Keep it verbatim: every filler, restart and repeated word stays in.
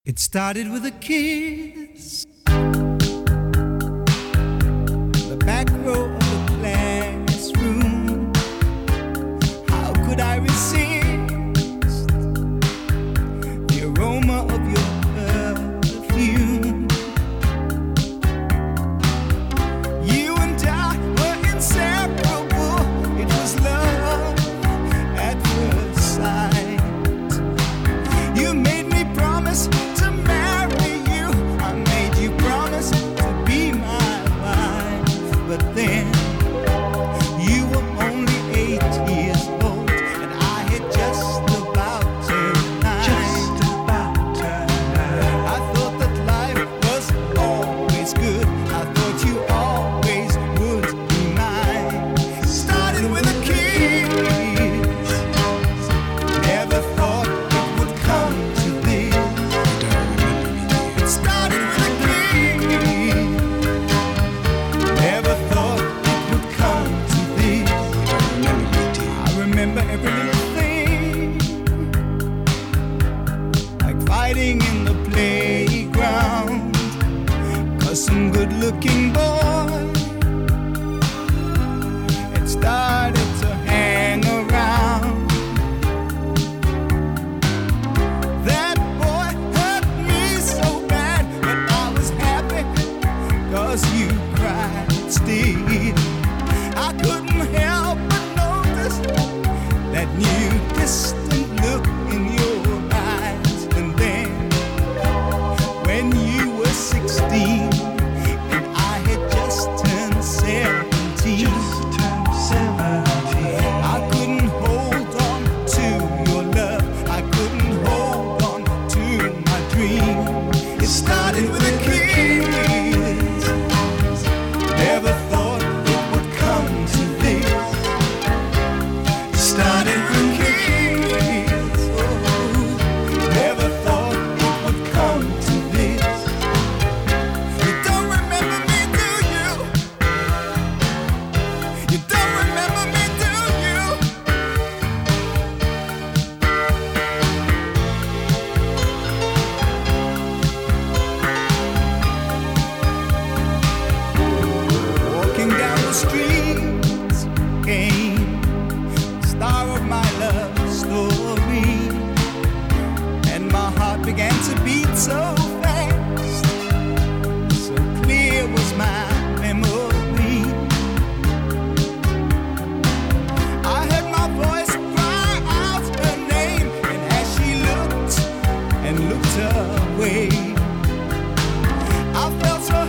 It started with a kiss, the back row of the classroom. How could I resist the aroma of your perfume? You and I were inseparable. It was love at first sight. You made me promise to marry you. I made you promise to be my wife. But then you were only eight years old, and I had just about turned nine. Just about turned nine. I thought that life was always good. I thought you always would be mine. Started with a kiss. Never thought it would come to this. It started with a kiss. Never thought it would come to this. I remember every little thing, like fighting in the playground, 'cause some good-looking boy had started to hang around. That boy hurt me so bad, but I was happy 'cause you cried still. I couldn't help but notice that new distant look in your eyes. And then when you were sixteen and I had just turned seventeen, I couldn't hold on to your love. I couldn't hold on to my dream. It started with a kiss. Never thought it would come to this. It started with a kiss. Oh, never thought it would come to this. You don't remember me, do you? You don't remember me, do you? Walking down the streets came the star of my love story, and my heart began to beat so fast, so clear was my memory. I heard my voice cry out her name, and as she looked and looked away, I felt so